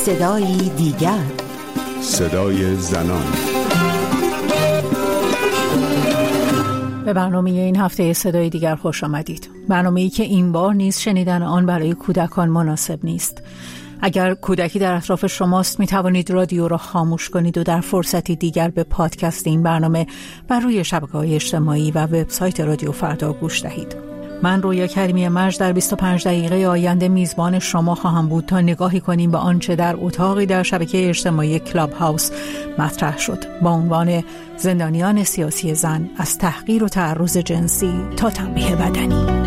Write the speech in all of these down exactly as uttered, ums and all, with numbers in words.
صدای دیگر، صدای زنان. به برنامه این هفته صدای دیگر خوش آمدید. برنامه‌ای که این بار نیز شنیدن آن برای کودکان مناسب نیست. اگر کودکی در اطراف شماست می توانید رادیو را خاموش کنید و در فرصتی دیگر به پادکست این برنامه بر روی شبکه‌های اجتماعی و وبسایت رادیو فردا گوش دهید. من رویا کریمی مرج در بیست و پنج دقیقه آینده میزبان شما خواهم بود تا نگاهی کنیم به آنچه در اتاقی در شبکه اجتماعی کلاب هاوس مطرح شد با عنوان زندانیان سیاسی زن، از تحقیر و تعرض جنسی تا تنبیه بدنی.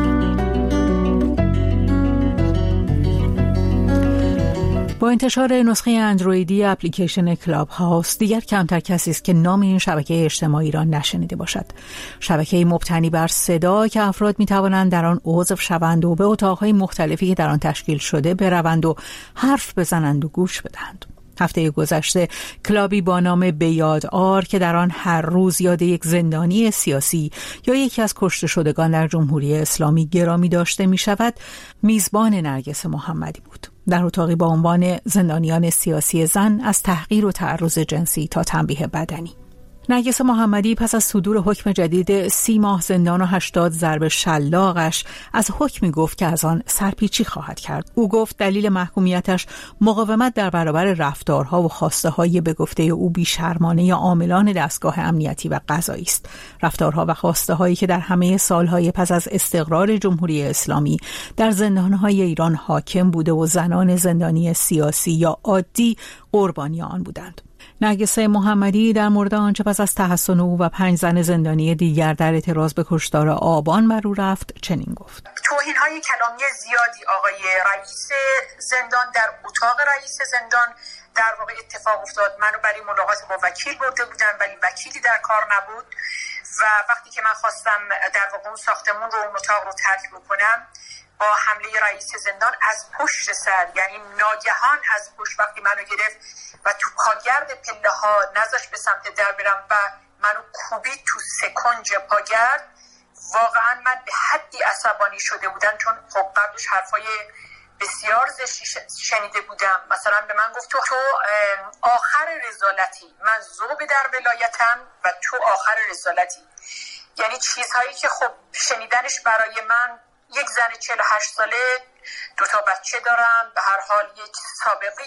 با انتشار نسخه اندرویدی اپلیکیشن کلاب هاوس دیگر کمتر کسی است که نام این شبکه اجتماعی را نشنیده باشد. شبکه مبتنی بر صدا که افراد می توانند در آن عضو شوند و به اتاقهای مختلفی که در آن تشکیل شده بروند و حرف بزنند و گوش بدهند. هفته گذشته کلابی با نام بیاد آر که در آن هر روز یاد یک زندانی سیاسی یا یکی از کشته شدگان در جمهوری اسلامی گرامی داشته می شود، میزبان نرگس محمدی بود. در اتاقی با عنوان زندانیان سیاسی زن، از تحقیر و تعرض جنسی تا تنبیه بدنی. نرگس محمدی پس از صدور حکم جدید سی ماه زندان و هشتاد ضرب شلاقش از حکمی گفت که از آن سرپیچی خواهد کرد. او گفت دلیل محکومیتش مقاومت در برابر رفتارها و خواسته های به گفته او بی‌شرمانه عاملان دستگاه امنیتی و قضایی است. رفتارها و خواسته هایی که در همه سالهای پس از استقرار جمهوری اسلامی در زندانهای ایران حاکم بوده و زنان زندانی سیاسی یا عادی قربانی آن بودند. نرگس محمدی در مورد آنچه پس از تحسن او و پنج زن زندانی دیگر در اعتراض به کشتار آبان بر او رفت چنین گفت: توهین‌های کلامی زیادی آقای رئیس زندان در اتاق رئیس زندان در واقع اتفاق افتاد. منو برای ملاقات با وکیل برده بودن ولی وکیلی در کار نبود و وقتی که من خواستم در واقع اون ساختمون رو اون اتاق رو ترک بکنم، با حمله رئیس زندان از پشت سر، یعنی ناگهان از پشت وقتی منو گرفت و تو پاگرد پله ها نذاشت به سمت در برم و منو کوبید تو سکنج پاگرد. واقعا من به حدی عصبانی شده بودم چون خب قبلش حرفای بسیار زشتی شنیده بودم. مثلا به من گفت تو آخر رسالتی، من ذوب در ولایتم و تو آخر رسالتی. یعنی چیزهایی که خب شنیدنش برای من، یک زن چهل و هشت ساله، دو تا بچه دارم، به هر حال یک سابقه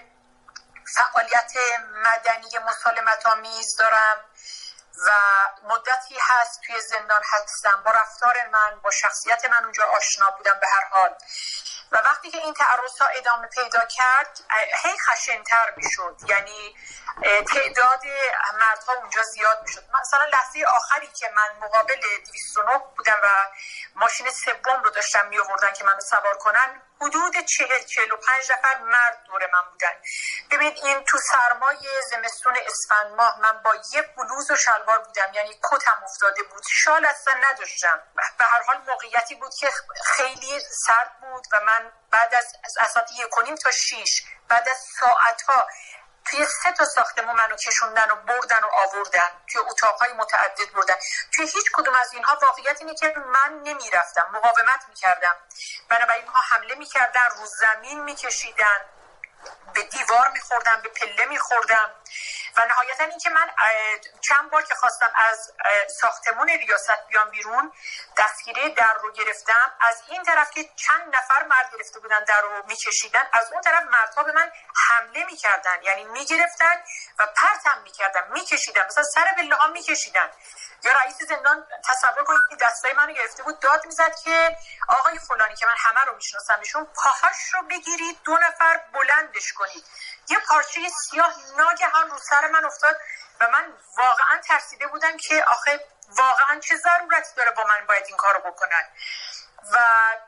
فعالیت مدنی مسالمت آمیز دارم و مدتی هست توی زندان هستم، با رفتار من، با شخصیت من اونجا آشنا بودم به هر حال. و وقتی که این تعرض‌ها ادامه پیدا کرد هی خشن‌تر میشد، یعنی تعداد مردها اونجا زیاد میشد. مثلا لحظه آخری که من مقابل دویست و نه بودم و ماشین سوم رو داشتم می آوردن که منو سوار کنن، حدود چهل چهل و پنج نفر مرد دور من بودن. ببینید این تو سرمای زمستون اسفند ماه من با یه بلوز و شلوار بودم، یعنی کتم افتاده بود، شال اصلا نداشتم. به هر حال موقعیتی بود که خیلی سرد بود و من بعد از از ساعت یک و نیم تا شیش، بعد از ساعتها توی سه تا ساختمون منو کشوندن و بردن و آوردن، توی اتاقهای متعدد بردن. توی هیچ کدوم از اینها واقعیت اینه که من نمیرفتم، مقاومت میکردم. بنابراین اینها حمله میکردن، رو زمین میکشیدن، به دیوار میخوردم، به پله میخوردم و نهایتا این که من چند بار که خواستم از ساختمون ریاست بیام بیرون، دستگیره در رو گرفتم. از این طرف که چند نفر مرد گرفته بودن در رو میکشیدن، از اون طرف مردها به من حمله میکردن، یعنی میگرفتن و پرتم میکردن، میکشیدن، مثلا سر پله ها میکشیدن. یا رئیس زندان تصور کنید که دستای منو گرفته بود، داد میزد که آقای فلانی که من همه رو میشناسم ایشون، پاهاش رو بگیرید دو نفر بلندش کنید. یه پارچه سیاه ناگهان رو سر من افتاد و من واقعا ترسیده بودم که آخه واقعا چه ضرورتی داره با من باید این کارو بکنن. و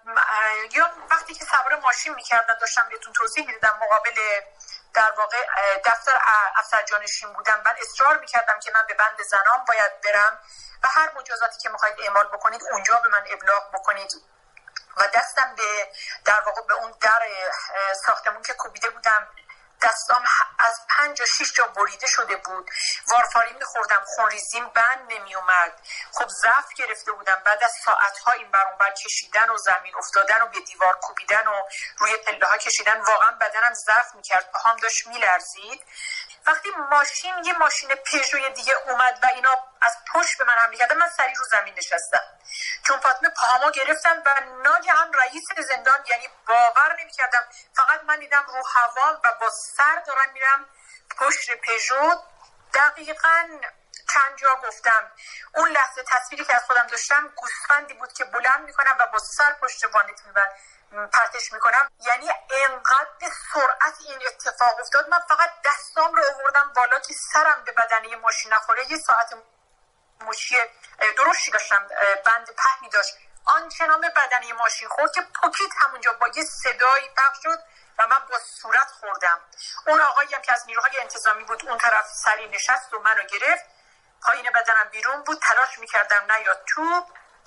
یا وقتی که سوار ماشین میکردن، داشتم بهتون توضیح میدادم، مقابل در واقع دفتر افسرجانشین بودم، من اصرار میکردم که من به بند زنان باید برم و هر مجازاتی که میخواید اعمال بکنید اونجا به من ابلاغ بکنید و دستم به در واقع به اون در ساختمون که کوبیده بودم دستام از پنج و شیش جا بریده شده بود، وارفارین میخوردم، خونریزیم بند نمی اومد. خب ضعف گرفته بودم. بعد از ساعتها این بر اون بر کشیدن و زمین افتادن و به دیوار کوبیدن و روی پله ها کشیدن، واقعا بدنم ضعف میکرد، پاهام داشت میلرزید. وقتی ماشین یه ماشین پژو دیگه اومد و اینا از پشت به من حمله کردن، من سریع رو زمین نشستم. چون فاطمه پاهامو گرفتن و ناگهان رئیس زندان، یعنی باور نمی‌کردم، فقط من دیدم رو هوا و با سر دارم میرم پشت پژو. دقیقاً چند جا گفتم اون لحظه تصویری که از خودم داشتم گوسفندی بود که بلند میکنم و با سر پشت وانت میبرم پرتش میکنم. یعنی انقدر به سرعت این اتفاق افتاد، من فقط دستام رو آوردم بالا که سرم به بدنه ماشین نخوره. یه ساعت مچی درشتی داشتم، بند پهنی داشت، آنچنان به بدنه ماشین خورد که پوکیت همونجا با یه صدایی پخش شد و من با صورت خوردم. اون آقایی هم که از نیروهای انتظامی بود اون طرف سری نشست و منو گرفت، پایین بدنم بیرون بود، تلاش میکردم نیاد تو.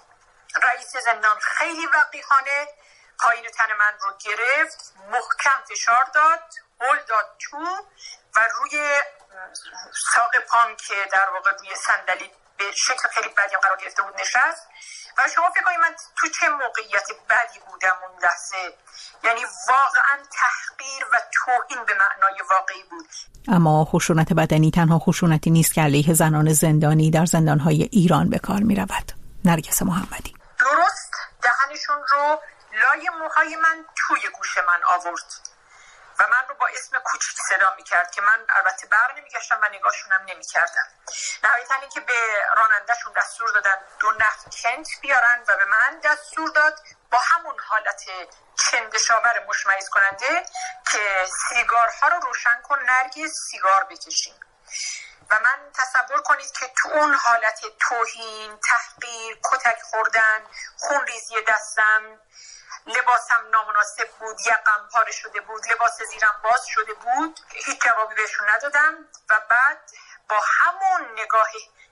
رئیس زندان خیلی وقیحانه پایین تن من رو گرفت، محکم فشار داد، هل داد تو و روی ساق پام که در واقع روی صندلی به شکل خیلی بدی قرار گرفته بود نشست. و شما فکر کنید من تو چه موقعیت بدی بودم اون لحظه. یعنی واقعا تحقیر و توهین به معنای واقعی بود. اما خشونت بدنی تنها خشونتی نیست که علیه زنان زندانی در زندانهای ایران به کار می رود. نرگس محمدی: درست دهنشون رو لای موهای من توی گوش من آورد و من رو با اسم کوچیک صدا میکرد که من البته بر نمیگشتم و نگاهشونم نمیکردم. نهایتاً این که به رانندهشون دستور دادن دو نخ کنت بیارن و به من دستور داد با همون حالت چندشاور مشمئز کننده که سیگارها رو روشن کن نرگس، سیگار بکشیم. و من تصور کنید که تو اون حالت توهین، تحقیر، کتک خوردن، خون ریزی دستم، لباسم نامناسب بود، یقم پاره شده بود، لباس زیرم باز شده بود، هیچ جوابی بهشون ندادم و بعد با همون نگاه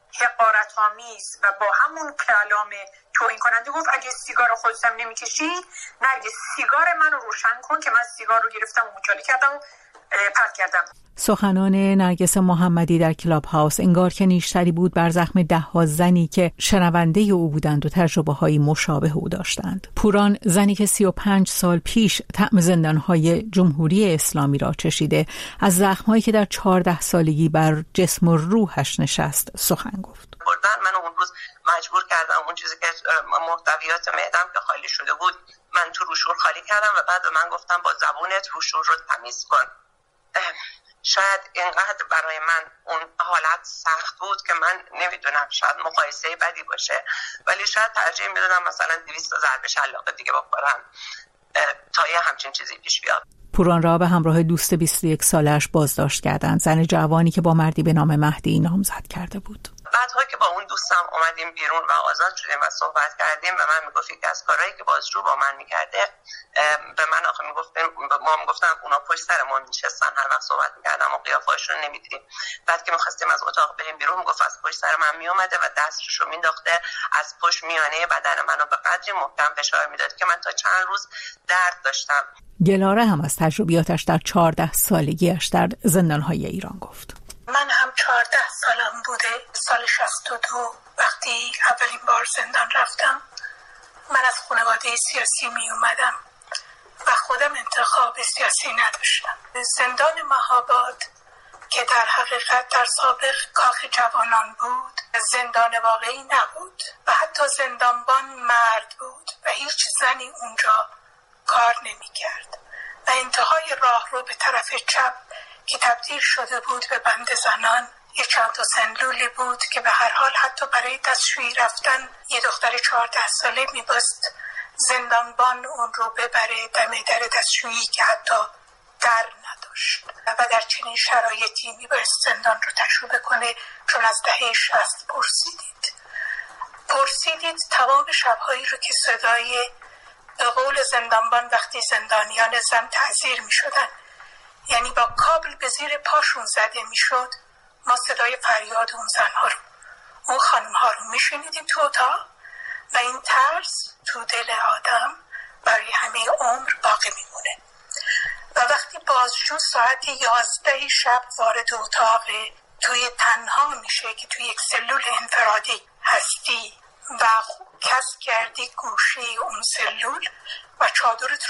حقارت‌آمیز و با همون کلام توهین کننده گفت اگه سیگار خودتم نمیکشی نرگس سیگار منو روشن کن، که من سیگار رو گرفتم و مچاله کردم و پرت کردم. سخنان نرگس محمدی در کلاب هاوس انگار که نیشتری بود بر زخم ده ها زنی که شنونده او بودند و تجربه های مشابه او داشتند. پوران، زنی که سی و پنج سال پیش طعم زندانهای جمهوری اسلامی را چشیده، از زخمهایی که در چهارده سالگی بر جسم و روحش نشست سخن گفت. من اون روز مجبور کردم اون چیزی که محتویات معدم که خالی شده بود من تو روشور خالی کردم و بعد من گفتم با زبونت روشور رو تمیز کن. شاید اینقدر برای من اون حالت سخت بود که من نمیدونم، شاید مقایسه بدی باشه ولی شاید ترجیح میدادم مثلا دویست ضربه شلاق دیگه بخورم تا یه همچین چیزی پیش بیاد. پوران را به همراه دوست بیست و یک سالش بازداشت کردند، زن جوانی که با مردی به نام مهدی نامزد کرده بود. بعدها که با اون دوستم اومدیم بیرون و آزاد شدیم و صحبت کردیم به من میگفت که از کارهایی که بازجو با من میکرده به من آخه میگفتن، ما میگفتن اونا پشت سر ما میشستن، هر وقت صحبت میکردم و قیافه‌اشون رو نمیدیدیم. بعد که میخواستیم از اتاق بریم بیرون میگفت از پشت سر من میومده و دستش رو مینداخته از پشت میانه بدن منو به قدری محکم فشار میداد که من تا چند روز درد داشتم. گلاره هم از تجربیاتش در چهارده سالگیش در زندانهای ایران گفت. من هم چهارده سالم بوده، سال شصت و دو وقتی اولین بار زندان رفتم. من از خانواده سیاسی می اومدم و خودم انتخاب سیاسی نداشتم. زندان مهاباد که در حقیقت در سابق کاخ جوانان بود زندان واقعی نبود و حتی زندانبان مرد بود و هیچ زنی اونجا کار نمی کرد و انتهای راه رو به طرف چپ که تبدیل شده بود به بند زنان یه چند تا سنلولی بود که به هر حال حتی برای دستشویی رفتن یه دختر چهارده ساله میباست زندانبان اون رو ببره دم در دستشویی که حتی در نداشت و در چنین شرایطی میباست زندان رو تجربه کنه. چون از دهه شصت پرسیدید پرسیدید تمام شبهایی رو که صدای به قول زندانبان وقتی زندانیان زن تعزیر میشدن یعنی با کابل به زیر پاشون زده میشد، ما صدای فریاد اون زنها رو اون خانمها رو میشنیدیم تو اتاق و این ترس تو دل آدم برای همه عمر باقی میمونه. و وقتی بازجو ساعت یازده شب وارد اتاق توی تنها میشه که توی یک سلول انفرادی هستی و کس کردی گوشه اون سلول و چادرت